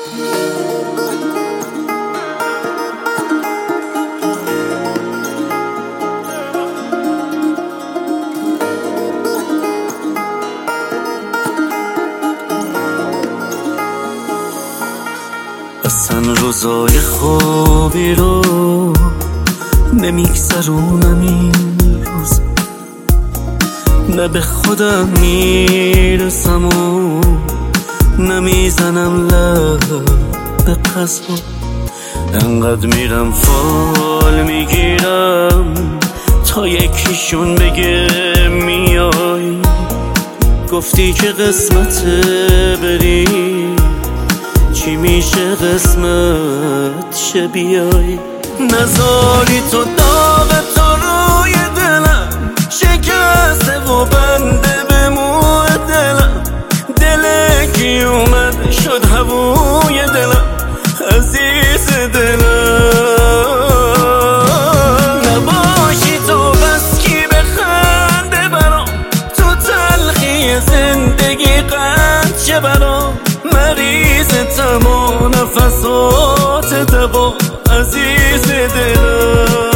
اصلا روزای خوبی رو نمیگذرونم این روز، نه به خودم میرسم و نمیزنم لب به قصد، انقدر میرم فال میگیرم تا یکیشون بگه میای. گفتی که قسمته بری، چی میشه قسمت شه بیای. نذاری تو داغ تو روی دلم شکسته و بنده به موی دلم، دل کی اومد شد هووی دلم عزیز دلم. نباشی تو بس کی بخنده برام، تو تلخی زندگی قند شه برام، مریض تمام نفسات دوا عزیز دلم.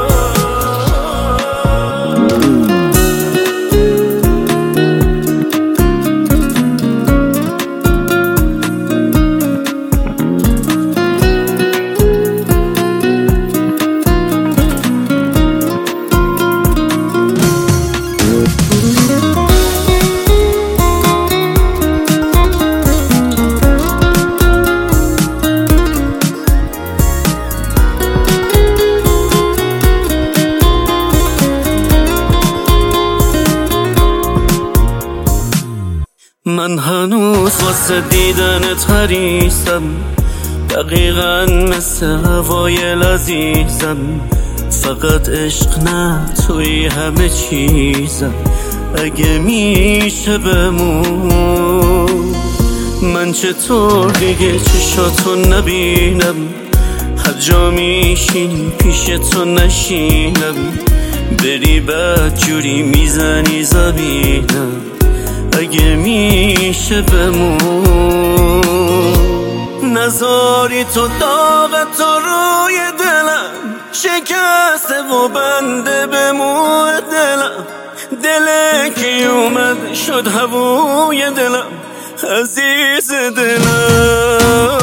من هنوز واسه دیدنت حریصم، دقیقاً مثل هوای لذیذم، فقط عشق نه توی همه چیزم، اگه میشه بمون. من چطور دیگه چشاتو نبینم، هر جا میشینی پیش تو نشینم، بری بد جوری میزنی زبینم، اگه میشه بمون. نذاری تو داغ تو روی دلم شکسته و بنده به موی دلم، دل کی اومد شد هووی دلم عزیز دلم.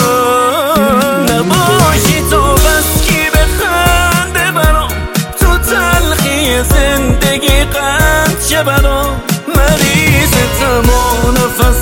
نباشی تو بس کی بخنده برام، تو تلخی زندگی قند شه برام، مریض تمام نفس